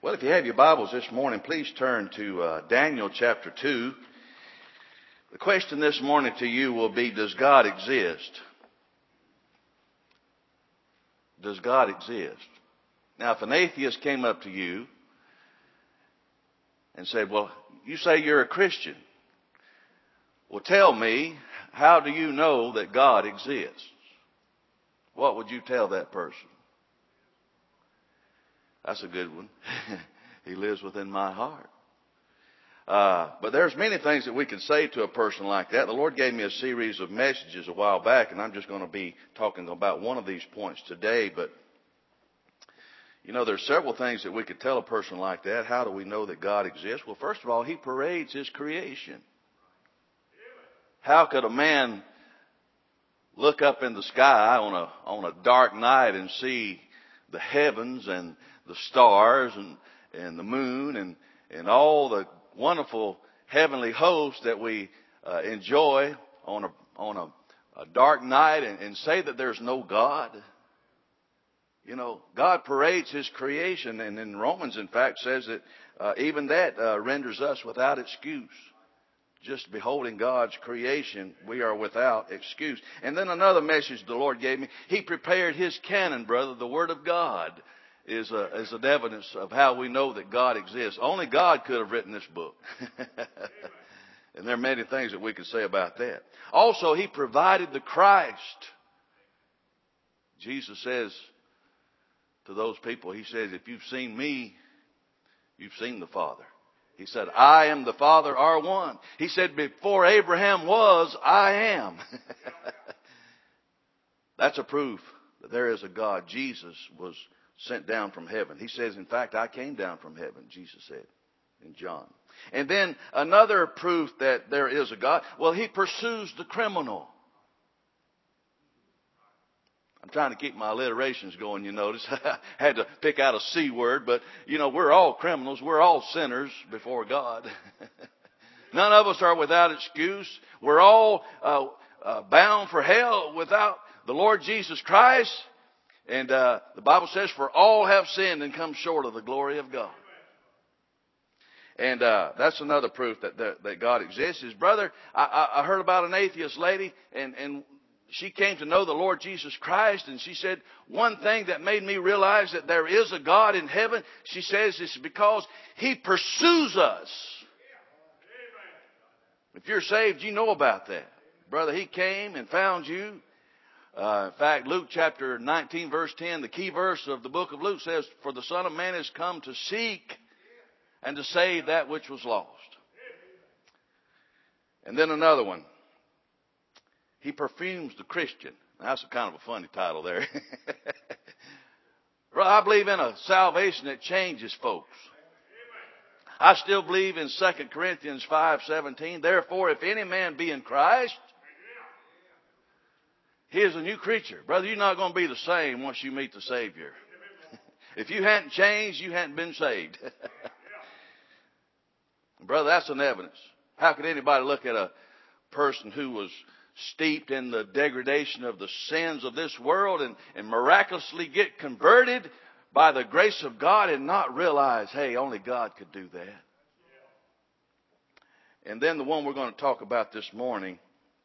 Well, if you have your Bibles this morning, please turn to Daniel chapter 2. The question this morning to you will be, does God exist? Does God exist? Now, if an atheist came up to you and said, well, you say you're a Christian. Well, tell me, how do you know that God exists? What would you tell that person? That's a good one. He lives within my heart. But there's many things that we could say to a person like that. The Lord gave me a series of messages a while back, and I'm just going to be talking about one of these points today. But, you know, there's several things that we could tell a person like that. How do we know that God exists? Well, first of all, He parades His creation. How could a man look up in the sky on a dark night and see the heavens and the stars and the moon and all the wonderful heavenly hosts that we enjoy on a dark night and say that there's no God? You know, God parades His creation, and in Romans, in fact, says that even that renders us without excuse. Just beholding God's creation, we are without excuse. And then another message the Lord gave me. He prepared His canon, brother. The Word of God is an evidence of how we know that God exists. Only God could have written this book. And there are many things that we could say about that. Also, He provided the Christ. Jesus says to those people, He says, if you've seen me, you've seen the Father. He said, I am the Father are one. He said, before Abraham was, I am. That's a proof that there is a God. Jesus was sent down from heaven. He says, in fact, I came down from heaven, Jesus said in John. And then another proof that there is a God. Well, He pursues the criminal. I'm trying to keep my alliterations going, you notice. I had to pick out a C word, but, you know, we're all criminals. We're all sinners before God. None of us are without excuse. We're all bound for hell without the Lord Jesus Christ. And the Bible says, for all have sinned and come short of the glory of God. And that's another proof that God exists. His brother, I heard about an atheist lady, and she came to know the Lord Jesus Christ, and she said, one thing that made me realize that there is a God in heaven, she says, it's because He pursues us. If you're saved, you know about that. Brother, He came and found you. In fact, Luke chapter 19, verse 10, the key verse of the book of Luke says, for the Son of Man has come to seek and to save that which was lost. And then another one. He perfumes the Christian. That's kind of a funny title there. Bro, I believe in a salvation that changes folks. I still believe in 2 Corinthians 5:17. Therefore, if any man be in Christ, he is a new creature. Brother, you're not going to be the same once you meet the Savior. If you hadn't changed, you hadn't been saved. Brother, that's an evidence. How could anybody look at a person who was steeped in the degradation of the sins of this world and miraculously get converted by the grace of God and not realize, hey, only God could do that? And then the one we're going to talk about this morning,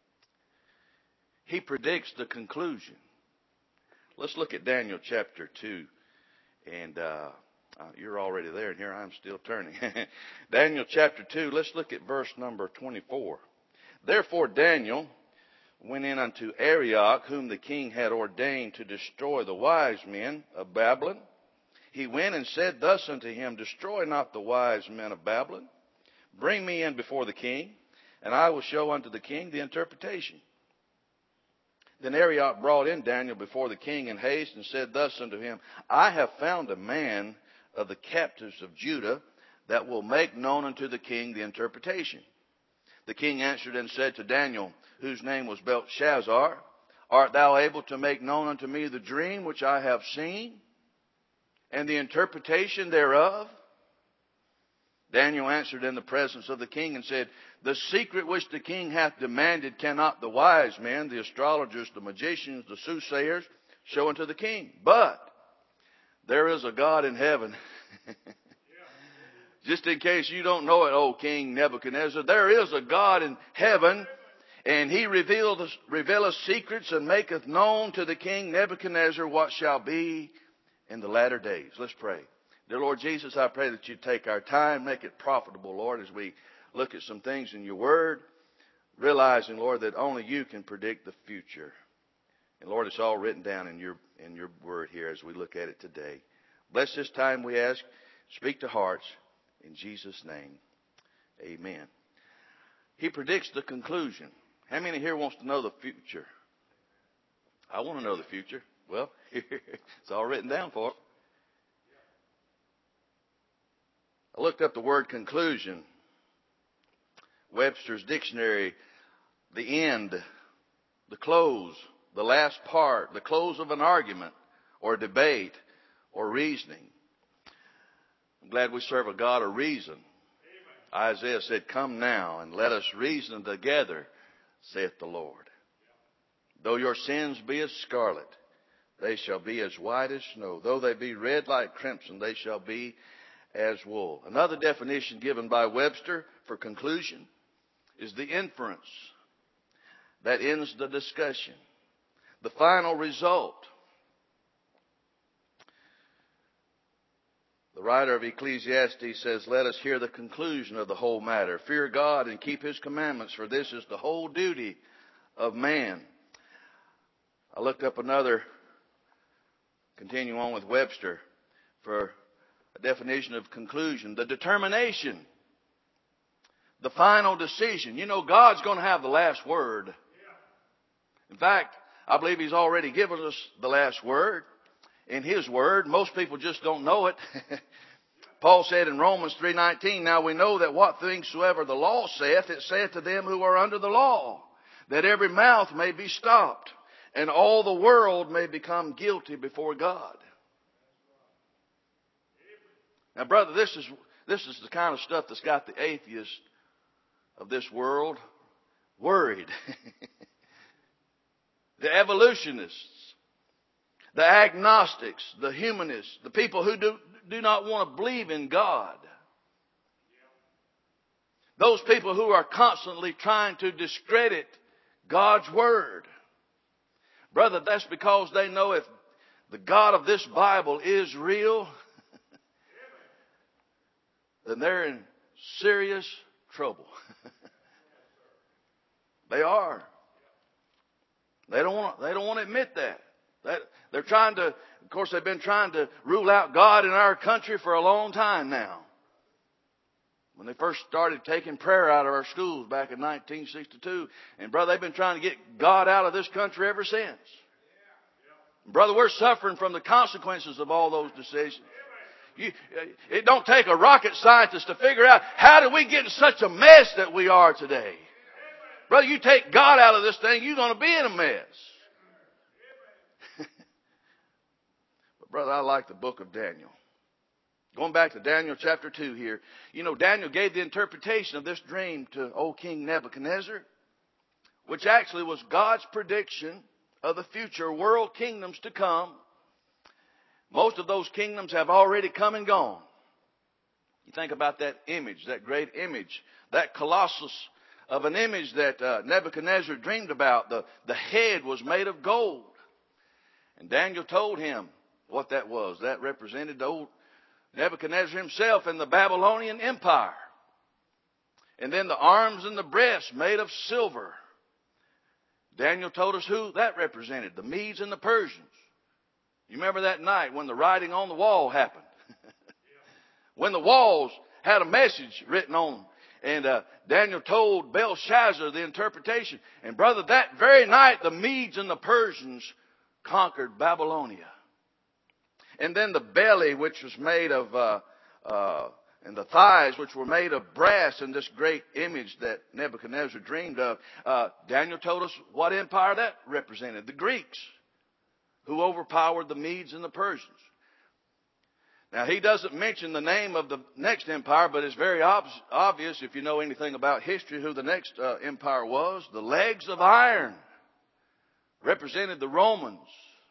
He predicts the conclusion. Let's look at Daniel chapter 2. And you're already there, and here I'm still turning. Daniel chapter 2, let's look at verse number 24. Therefore Daniel went in unto Arioch, whom the king had ordained to destroy the wise men of Babylon. He went and said thus unto him, destroy not the wise men of Babylon. Bring me in before the king, and I will show unto the king the interpretation. Then Arioch brought in Daniel before the king in haste, and said thus unto him, I have found a man of the captives of Judah that will make known unto the king the interpretation. The king answered and said to Daniel, whose name was Belteshazzar, art thou able to make known unto me the dream which I have seen, and the interpretation thereof? Daniel answered in the presence of the king and said, the secret which the king hath demanded cannot the wise men, the astrologers, the magicians, the soothsayers, show unto the king. But there is a God in heaven Just in case you don't know it, O King Nebuchadnezzar, there is a God in heaven, and he revealeth secrets and maketh known to the King Nebuchadnezzar what shall be in the latter days. Let's pray. Dear Lord Jesus, I pray that you take our time, make it profitable, Lord, as we look at some things in your word, realizing, Lord, that only you can predict the future. And Lord, it's all written down in your word here as we look at it today. Bless this time, we ask. Speak to hearts. In Jesus' name, amen. He predicts the conclusion. How many here wants to know the future? I want to know the future. Well, it's all written down for us. I looked up the word conclusion. Webster's dictionary, the end, the close, the last part, the close of an argument or debate or reasoning. I'm glad we serve a God of reason. Amen. Isaiah said, "Come now and let us reason together, saith the Lord. Though your sins be as scarlet, they shall be as white as snow. Though they be red like crimson, they shall be as wool." Another definition given by Webster for conclusion is the inference that ends the discussion, the final result. The writer of Ecclesiastes says, "Let us hear the conclusion of the whole matter. Fear God and keep his commandments, for this is the whole duty of man." I looked up another, continue on with Webster, for a definition of conclusion. The determination, the final decision. You know, God's going to have the last word. In fact, I believe he's already given us the last word. In his word, most people just don't know it. Paul said in Romans 3:19, "Now we know that what things soever the law saith, it saith to them who are under the law, that every mouth may be stopped, and all the world may become guilty before God." Now, brother, this is the kind of stuff that's got the atheists of this world worried. The evolutionists, the agnostics, the humanists, the people who do not want to believe in God. Those people who are constantly trying to discredit God's Word. Brother, that's because they know if the God of this Bible is real, then they're in serious trouble. They are. They don't want to admit that. They're trying to, of course, they've been trying to rule out God in our country for a long time now. When they first started taking prayer out of our schools back in 1962. And brother, they've been trying to get God out of this country ever since. Brother, we're suffering from the consequences of all those decisions. It don't take a rocket scientist to figure out how did we get in such a mess that we are today. Brother, you take God out of this thing, you're going to be in a mess. But brother, I like the book of Daniel. Going back to Daniel chapter 2 here. You know, Daniel gave the interpretation of this dream to old King Nebuchadnezzar, which actually was God's prediction of the future world kingdoms to come. Most of those kingdoms have already come and gone. You think about that image, that great image, that colossus of an image that Nebuchadnezzar dreamed about. The head was made of gold. And Daniel told him what that was. That represented the old Nebuchadnezzar himself and the Babylonian Empire. And then the arms and the breast made of silver. Daniel told us who that represented, the Medes and the Persians. You remember that night when the writing on the wall happened? When the walls had a message written on them. And Daniel told Belshazzar the interpretation. And brother, that very night the Medes and the Persians conquered Babylonia. And then the belly, which was made of, and the thighs, which were made of brass, in this great image that Nebuchadnezzar dreamed of. Daniel told us what empire that represented. The Greeks, who overpowered the Medes and the Persians. Now, he doesn't mention the name of the next empire, but it's very obvious, if you know anything about history, who the next empire was. The legs of iron represented the Romans,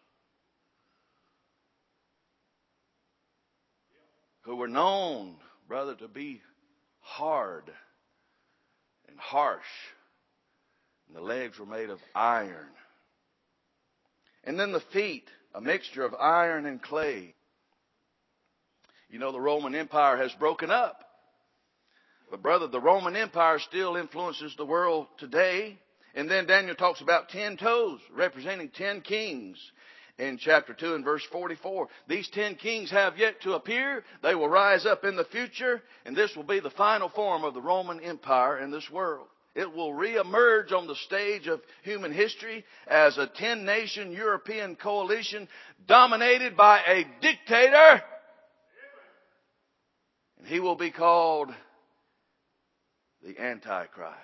who were known, brother, to be hard and harsh. And the legs were made of iron. And then the feet, a mixture of iron and clay. You know, the Roman Empire has broken up. But brother, the Roman Empire still influences the world today. And then Daniel talks about 10 toes, representing 10 kings in chapter 2 and verse 44. These 10 kings have yet to appear. They will rise up in the future, and this will be the final form of the Roman Empire in this world. It will reemerge on the stage of human history as a 10-nation European coalition dominated by a dictator. And he will be called the Antichrist.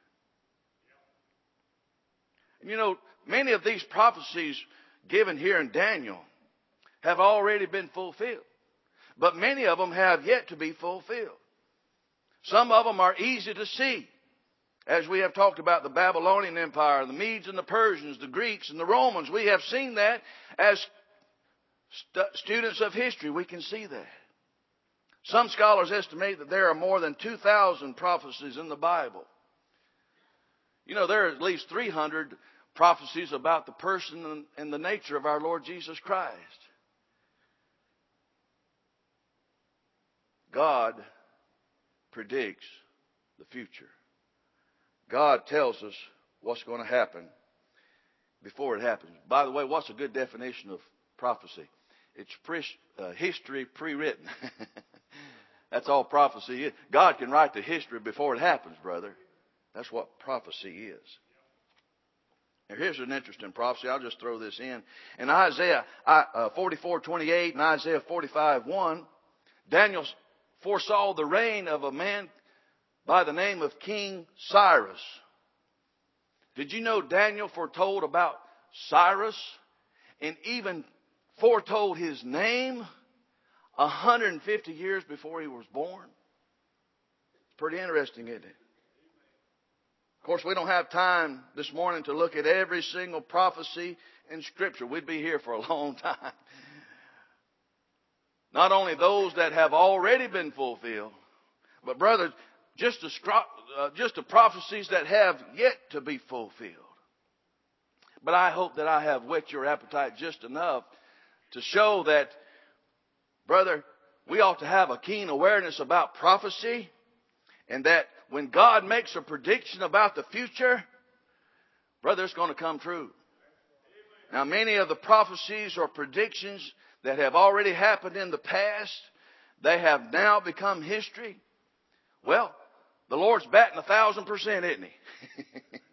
And you know, many of these prophecies given here in Daniel have already been fulfilled. But many of them have yet to be fulfilled. Some of them are easy to see. As we have talked about the Babylonian Empire, the Medes and the Persians, the Greeks and the Romans, we have seen that as students of history. We can see that. Some scholars estimate that there are more than 2,000 prophecies in the Bible. You know, there are at least 300 prophecies about the person and the nature of our Lord Jesus Christ. God predicts the future. God tells us what's going to happen before it happens. By the way, what's a good definition of prophecy? It's history pre-written. That's all prophecy is. God can write the history before it happens, brother. That's what prophecy is. Now, here's an interesting prophecy. I'll just throw this in. In Isaiah 44:28 and Isaiah 45:1, Daniel foresaw the reign of a man by the name of King Cyrus. Did you know Daniel foretold about Cyrus and even foretold his name 150 years before he was born? It's pretty interesting, isn't it? Of course, we don't have time this morning to look at every single prophecy in Scripture. We'd be here for a long time. Not only those that have already been fulfilled, but brother, just the prophecies that have yet to be fulfilled. But I hope that I have whet your appetite just enough to show that, brother, we ought to have a keen awareness about prophecy, and that when God makes a prediction about the future, brother, it's going to come true. Now, many of the prophecies or predictions that have already happened in the past, they have now become history. Well, the Lord's batting 1,000%, isn't He?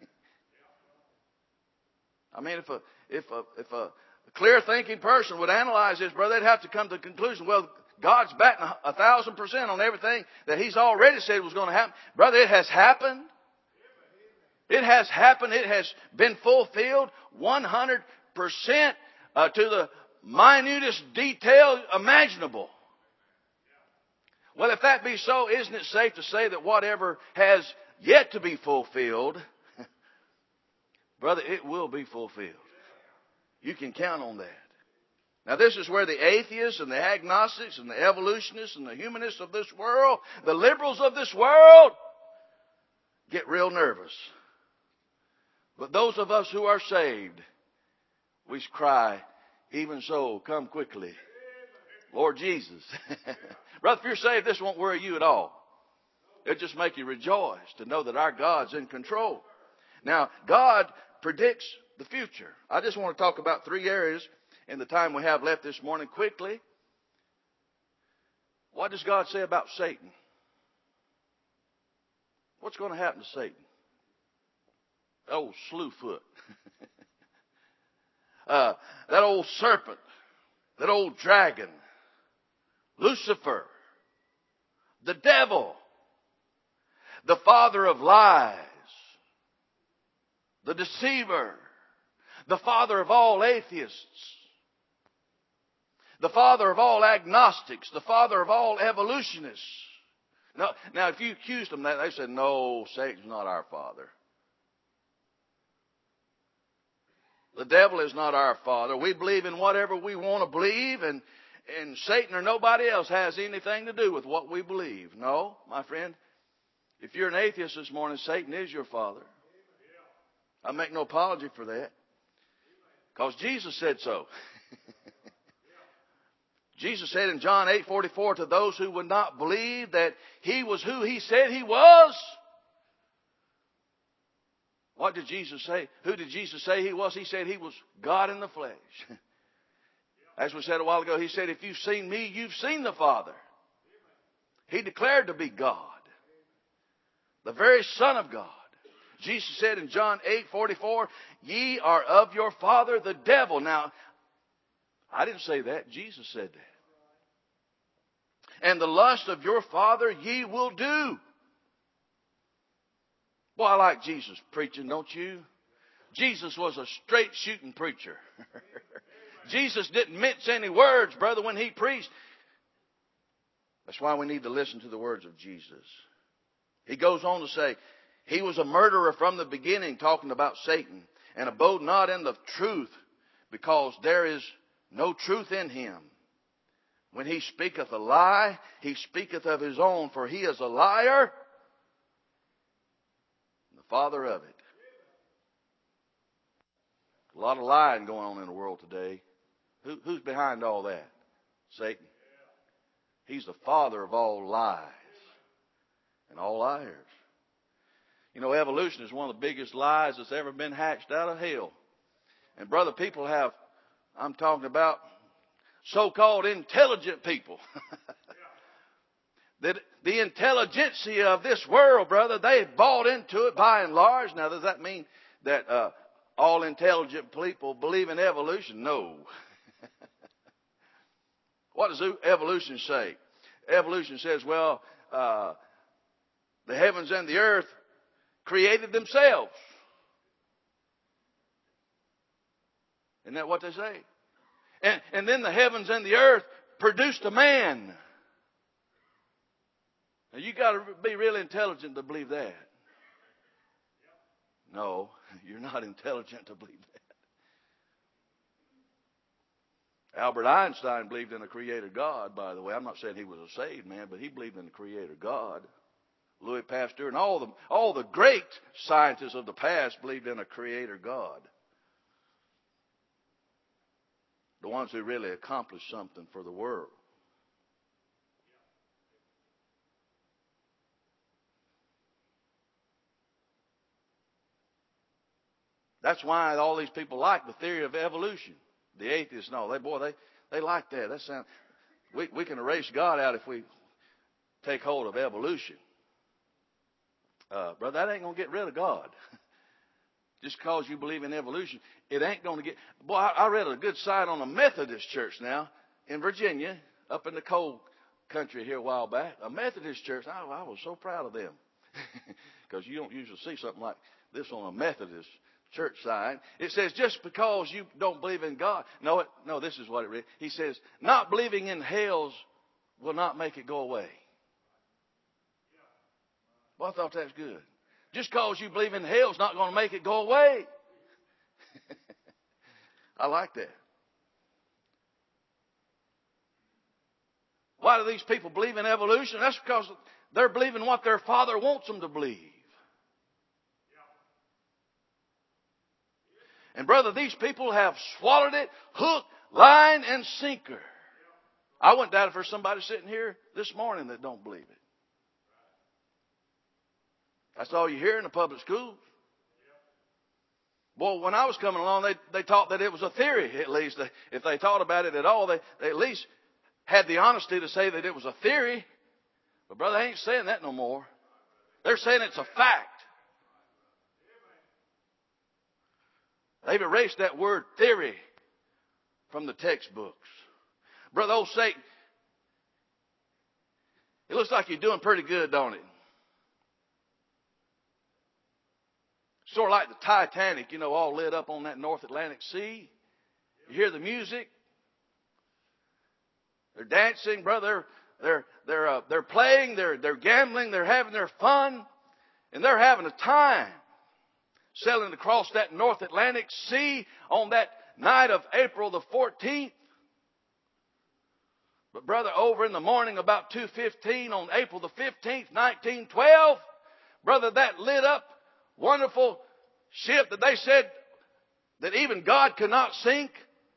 I mean, if a clear-thinking person would analyze this, brother, they'd have to come to the conclusion, well, God's batting 1,000% on everything that He's already said was going to happen. Brother, it has happened. It has happened. It has been fulfilled 100% to the minutest detail imaginable. Well, if that be so, isn't it safe to say that whatever has yet to be fulfilled, brother, it will be fulfilled. You can count on that. Now, this is where the atheists and the agnostics and the evolutionists and the humanists of this world, the liberals of this world, get real nervous. But those of us who are saved, we cry, even so, come quickly, Lord Jesus. Brother, if you're saved, this won't worry you at all. It'll just make you rejoice to know that our God's in control. Now, God predicts the future. I just want to talk about 3 areas in the time we have left this morning quickly. What does God say about Satan? What's going to happen to Satan? That old slewfoot. That old serpent. That old dragon. Lucifer. The devil. The father of lies. The deceiver. The father of all atheists. The father of all agnostics. The father of all evolutionists. Now, if you accused them of that, they said, no, Satan's not our father. The devil is not our father. We believe in whatever we want to believe, and and Satan or nobody else has anything to do with what we believe. No, my friend. If you're an atheist this morning, Satan is your father. I make no apology for that. Because Jesus said so. Jesus said in John 8:44, to those who would not believe that He was who He said He was. What did Jesus say? Who did Jesus say He was? He said He was God in the flesh. As we said a while ago, He said, if you've seen me, you've seen the Father. He declared to be God. The very Son of God. Jesus said in John 8:44, ye are of your father the devil. Now, I didn't say that. Jesus said that. And the lust of your father ye will do. Boy, I like Jesus preaching, don't you? Jesus was a straight shooting preacher. Jesus didn't mince any words, brother, when He preached. That's why we need to listen to the words of Jesus. He goes on to say, He was a murderer from the beginning, talking about Satan, and abode not in the truth, because there is no truth in Him. When He speaketh a lie, He speaketh of His own, for He is a liar, and the father of it. A lot of lying going on in the world today. Who's behind all that? Satan. He's the father of all lies and all liars. You know, evolution is one of the biggest lies that's ever been hatched out of hell. And brother, people have, I'm talking about so-called intelligent people. That the intelligentsia of this world, brother, they've bought into it by and large. Now, does that mean that all intelligent people believe in evolution? No. What does evolution say? Evolution says, well, the heavens and the earth created themselves. Isn't that what they say? And then the heavens and the earth produced a man. Now you got to be really intelligent to believe that. No, you're not intelligent to believe that. Albert Einstein believed in a creator God, by the way. I'm not saying he was a saved man, but he believed in a creator God. Louis Pasteur and all the great scientists of the past believed in a creator God. The ones who really accomplished something for the world. That's why all these people like the theory of evolution. The atheists, no, they like that. That sounds. We can erase God out if we take hold of evolution. Brother, that ain't going to get rid of God. Just because you believe in evolution, it ain't going to get... Boy, I read a good site on a Methodist church now in Virginia, up in the coal country here a while back. A Methodist church. I was so proud of them. Because you don't usually see something like this on a Methodist church sign. It says, just because you don't believe in God... No, this is what it read. He says, not believing in hells will not make it go away. Well, I thought that's good. Just because you believe in hell is not going to make it go away. I like that. Why do these people believe in evolution? That's because they're believing what their father wants them to believe. And brother, these people have swallowed it hook, line, and sinker. I wouldn't doubt if there's somebody sitting here this morning that don't believe it. That's all you hear in the public schools. Boy, when I was coming along, they taught that it was a theory, at least. If they taught about it at all, they at least had the honesty to say that it was a theory. But brother, they ain't saying that no more. They're saying it's a fact. They've erased that word theory from the textbooks. Brother, old Satan, it looks like you're doing pretty good, don't it? Sort of like the Titanic, all lit up on that North Atlantic Sea. You hear the music. They're dancing, brother. They're playing. They're gambling. They're having their fun, and they're having a time sailing across that North Atlantic Sea on that night of April the 14th. But brother, over in the morning about 2:15 on April the 15th, 1912, brother, that lit up wonderful ship that they said that even God could not sink,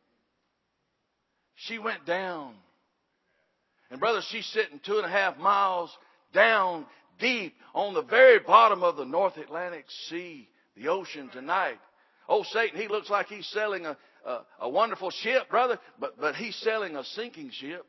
she went down. And brother, she's sitting 2.5 miles down deep on the very bottom of the North Atlantic Sea, the ocean tonight. Oh, Satan, he looks like he's selling a wonderful ship, brother, but he's selling a sinking ship.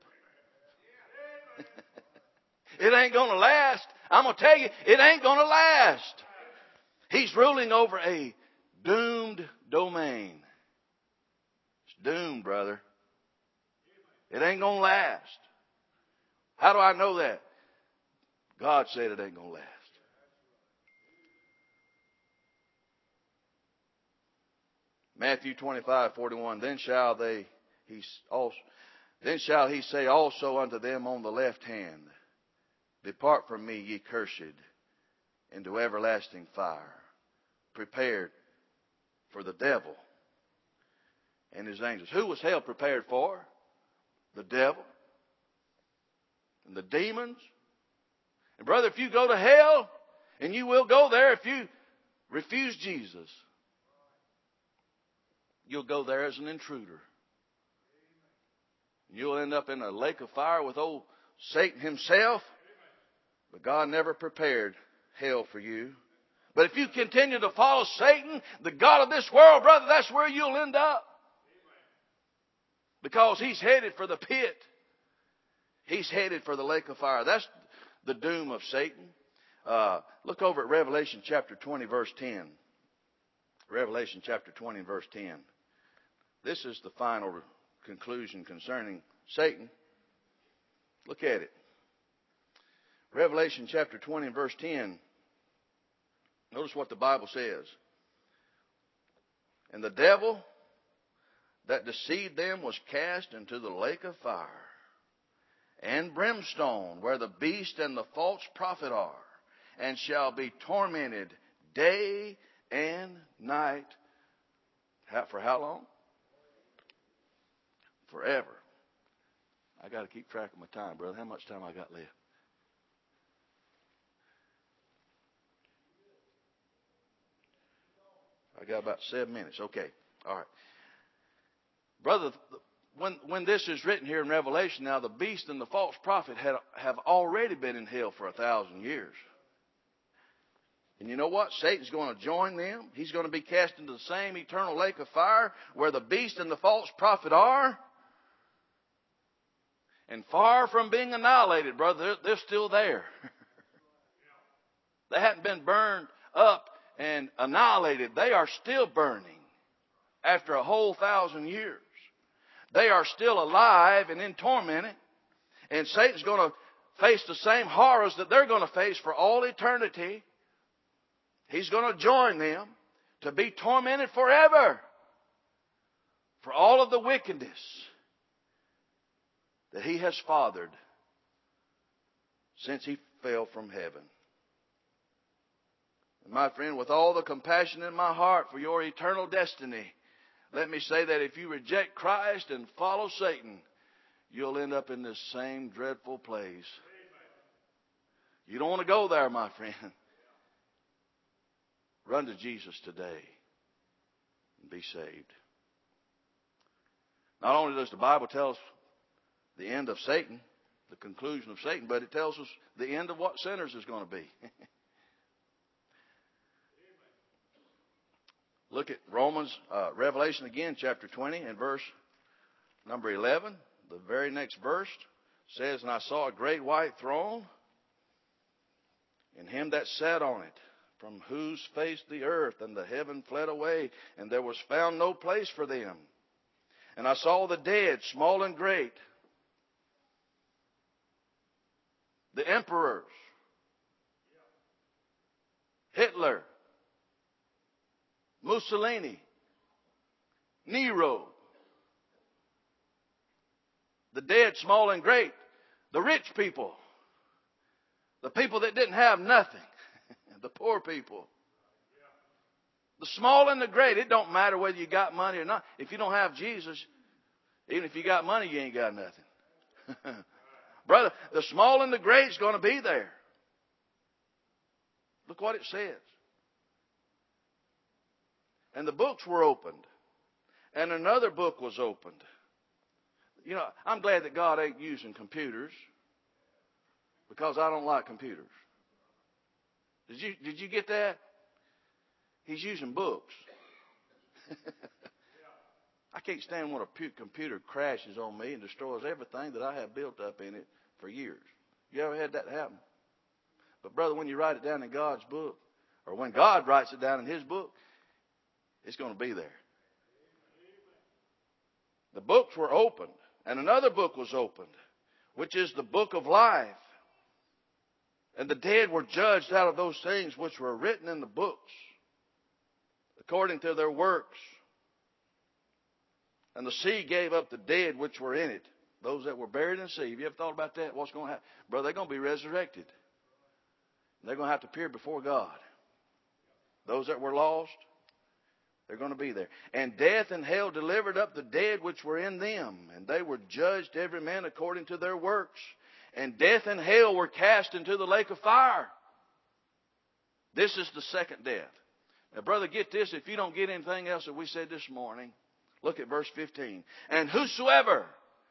It ain't going to last. I'm going to tell you, it ain't going to last. He's ruling over a doomed domain. It's doomed, brother. It ain't going to last. How do I know that? God said it ain't going to last. Matthew 25:41. Then shall he say also unto them on the left hand, Depart from me, ye cursed, into everlasting fire, prepared for the devil and his angels. Who was hell prepared for? The devil and the demons. And brother, if you go to hell, and you will go there if you refuse Jesus, you'll go there as an intruder. You'll end up in a lake of fire with old Satan himself. But God never prepared hell for you. But if you continue to follow Satan, the god of this world, brother, that's where you'll end up. Because he's headed for the pit. He's headed for the lake of fire. That's the doom of Satan. Look over at Revelation chapter 20, verse 10. Revelation chapter 20, verse 10. This is the final conclusion concerning Satan. Look at it. Revelation chapter 20 and verse 10. Notice what the Bible says. And the devil that deceived them was cast into the lake of fire and brimstone, where the beast and the false prophet are, and shall be tormented day and night. For how long? Forever. I got to keep track of my time, brother. How much time I got left? I got about 7 minutes. Okay. All right. Brother, when this is written here in Revelation, now the beast and the false prophet have already been in hell for 1,000 years. And you know what? Satan's going to join them. He's going to be cast into the same eternal lake of fire where the beast and the false prophet are. And far from being annihilated, brother, they're still there. They hadn't been burned up and annihilated. They are still burning after a whole 1,000 years. They are still alive and in torment. And Satan's going to face the same horrors that they're going to face for all eternity. He's going to join them to be tormented forever for all of the wickedness that he has fathered since he fell from heaven. And my friend, with all the compassion in my heart for your eternal destiny, let me say that if you reject Christ and follow Satan, you'll end up in this same dreadful place. You don't want to go there, my friend. Run to Jesus today and be saved. Not only does the Bible tell us the end of Satan, the conclusion of Satan, but it tells us the end of what sinners is going to be. Look at Revelation again, chapter 20 and verse number 11. The very next verse says, And I saw a great white throne, and him that sat on it, from whose face the earth and the heaven fled away, and there was found no place for them. And I saw the dead, small and great, the emperors, Hitler, Mussolini, Nero, the dead, small and great, the rich people, the people that didn't have nothing, the poor people, the small and the great. It don't matter whether you got money or not. If you don't have Jesus, even if you got money, you ain't got nothing. Brother, the small and the great is going to be there. Look what it says. And the books were opened. And another book was opened. You know, I'm glad that God ain't using computers, because I don't like computers. Did you get that? He's using books. I can't stand when a computer crashes on me and destroys everything that I have built up in it for years. You ever had that happen? But brother, when you write it down in God's book, or when God writes it down in His book, it's going to be there. The books were opened, and another book was opened, which is the book of life. And the dead were judged out of those things which were written in the books, according to their works. And the sea gave up the dead which were in it, those that were buried in the sea. Have you ever thought about that? What's going to happen? Brother, they're going to be resurrected. They're going to have to appear before God. Those that were lost, they're going to be there. And death and hell delivered up the dead which were in them, and they were judged every man according to their works. And death and hell were cast into the lake of fire. This is the second death. Now, brother, get this. If you don't get anything else that we said this morning, look at verse 15. And whosoever,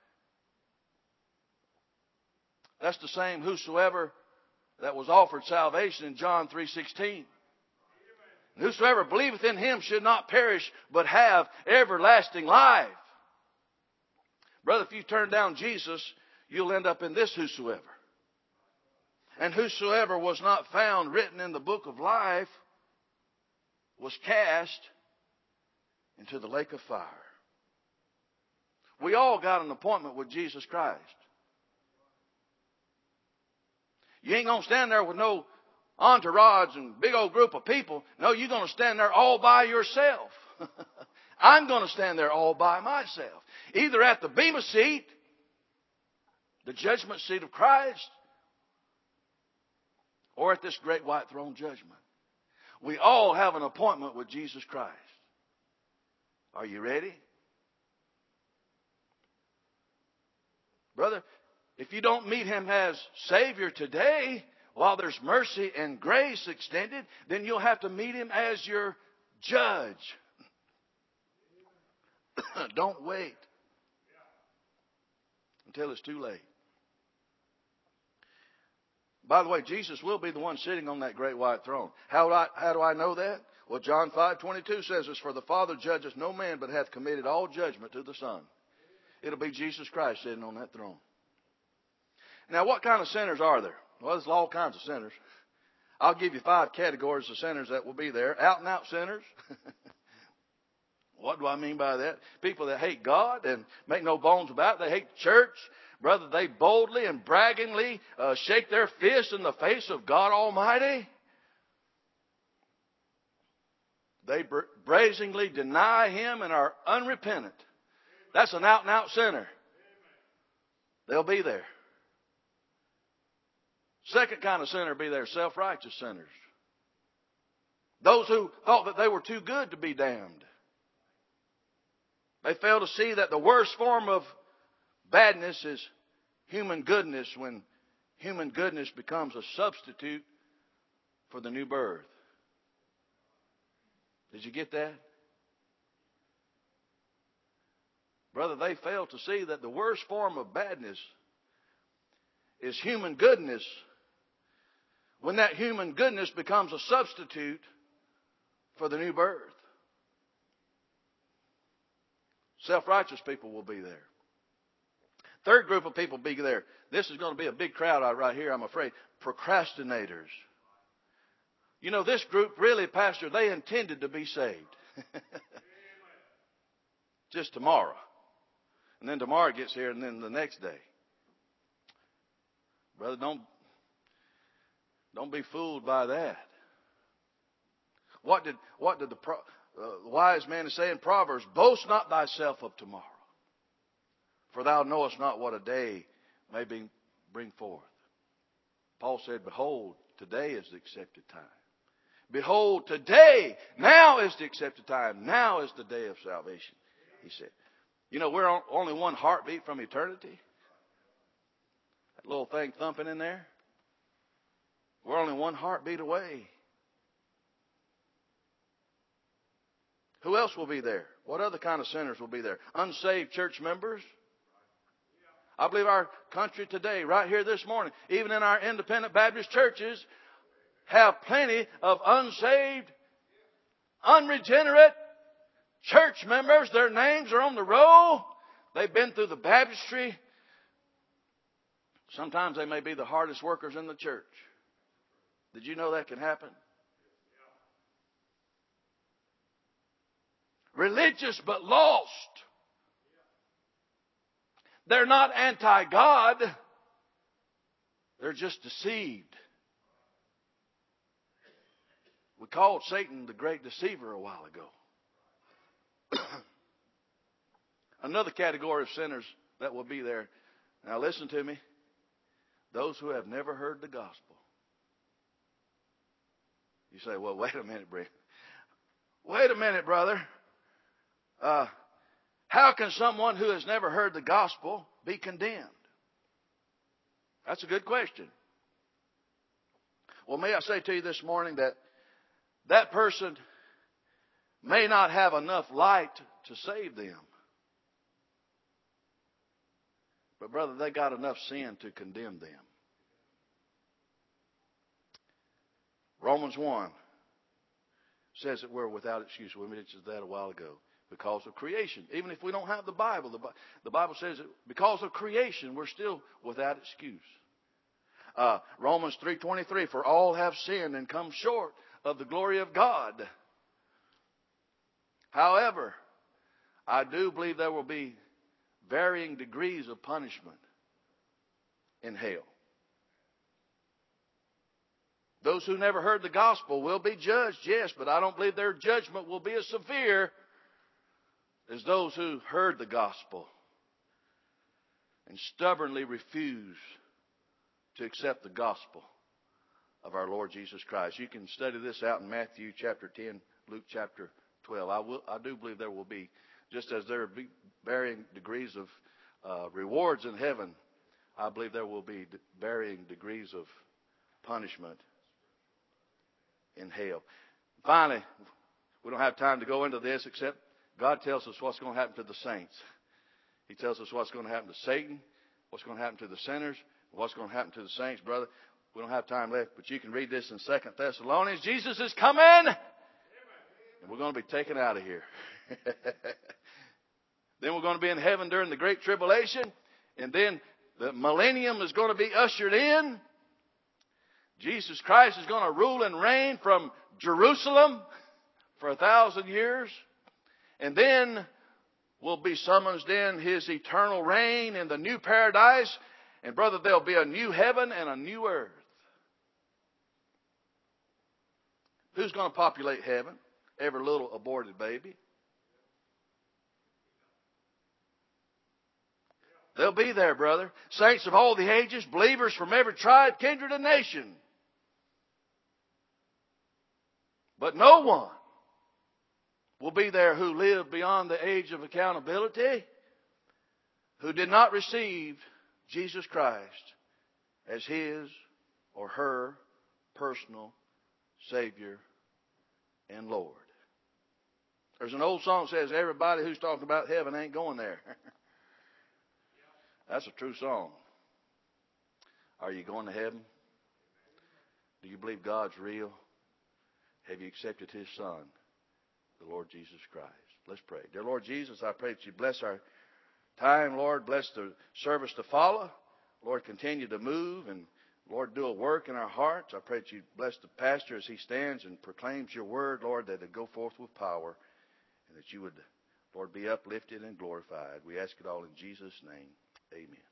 that's the same whosoever that was offered salvation in John 3:16. Whosoever believeth in Him should not perish, but have everlasting life. Brother, if you turn down Jesus, you'll end up in this whosoever. And whosoever was not found written in the book of life was cast into the lake of fire. We all got an appointment with Jesus Christ. You ain't going to stand there with no entourage and big old group of people. No, you're going to stand there all by yourself. I'm going to stand there all by myself. Either at the bema seat, the judgment seat of Christ, or at this great white throne judgment. We all have an appointment with Jesus Christ. Are you ready? Brother, if you don't meet Him as Savior today, while there's mercy and grace extended, then you'll have to meet Him as your judge. Don't wait until it's too late. By the way, Jesus will be the one sitting on that great white throne. How do I know that? Well, John 5:22 says this, for the Father judges no man, but hath committed all judgment to the Son. It'll be Jesus Christ sitting on that throne. Now, what kind of sinners are there? Well, there's all kinds of sinners. I'll give you 5 categories of sinners that will be there. Out and out sinners. What do I mean by that? People that hate God and make no bones about it. They hate the church. Brother, they boldly and braggingly shake their fists in the face of God Almighty. They brazenly deny Him and are unrepentant. That's an out and out sinner. They'll be there. Second kind of sinner will be there, self-righteous sinners. Those who thought that they were too good to be damned. They fail to see that the worst form of badness is human goodness, when human goodness becomes a substitute for the new birth. Did you get that? Brother, they fail to see that the worst form of badness is human goodness, when that human goodness becomes a substitute for the new birth. Self-righteous people will be there. Third group of people will be there. This is going to be a big crowd out right here, I'm afraid. Procrastinators. You know, this group really, Pastor, they intended to be saved. Just tomorrow. And then tomorrow gets here, and then the next day. Brother, don't be fooled by that. What did the wise man say in Proverbs? Boast not thyself of tomorrow, for thou knowest not what a day may bring forth. Paul said, behold, today is the accepted time. Behold, today, now is the accepted time. Now is the day of salvation, he said. You know, we're only one heartbeat from eternity. That little thing thumping in there. We're only one heartbeat away. Who else will be there? What other kind of sinners will be there? Unsaved church members. I believe our country today, right here this morning, even in our independent Baptist churches, have plenty of unsaved, unregenerate church members. Their names are on the roll. They've been through the baptistry. Sometimes they may be the hardest workers in the church. Did you know that can happen? Religious but lost. They're not anti-God. They're just deceived. We called Satan the great deceiver a while ago. Another category of sinners that will be there. Now listen to me. Those who have never heard the gospel. You say, well, wait a minute, Brent. Wait a minute, brother. How can someone who has never heard the gospel be condemned? That's a good question. Well, may I say to you this morning that that person may not have enough light to save them. But brother, they got enough sin to condemn them. Romans 1 says that we're without excuse. We mentioned that a while ago. Because of creation. Even if we don't have the Bible says that because of creation, we're still without excuse. Romans 3:23, for all have sinned and come short of the glory of God. However, I do believe there will be varying degrees of punishment in hell. Those who never heard the gospel will be judged, yes, but I don't believe their judgment will be as severe as those who heard the gospel and stubbornly refuse to accept the gospel of our Lord Jesus Christ. You can study this out in Matthew chapter 10, Luke chapter 12. I do believe there will be, just as there will be varying degrees of rewards in heaven, I believe there will be varying degrees of punishment in hell. Finally, we don't have time to go into this except God tells us what's going to happen to the saints. He tells us what's going to happen to Satan, what's going to happen to the sinners, what's going to happen to the saints, brother. We don't have time left, but you can read this in 2 Thessalonians. Jesus is coming, and we're going to be taken out of here. Then we're going to be in heaven during the Great Tribulation, and then the millennium is going to be ushered in. Jesus Christ is going to rule and reign from Jerusalem for 1,000 years. And then we'll be summoned in His eternal reign in the new paradise. And brother, there'll be a new heaven and a new earth. Who's going to populate heaven? Every little aborted baby. They'll be there, brother. Saints of all the ages, believers from every tribe, kindred, and nation. But no one will be there who lived beyond the age of accountability, who did not receive Jesus Christ as his or her personal Savior and Lord. There's an old song that says, everybody who's talking about heaven ain't going there. That's a true song. Are you going to heaven? Do you believe God's real? Have you accepted His Son, the Lord Jesus Christ? Let's pray. Dear Lord Jesus, I pray that you bless our time, Lord. Bless the service to follow. Lord, continue to move and, Lord, do a work in our hearts. I pray that you bless the pastor as he stands and proclaims your word, Lord, that it go forth with power and that you would, Lord, be uplifted and glorified. We ask it all in Jesus' name. Amen.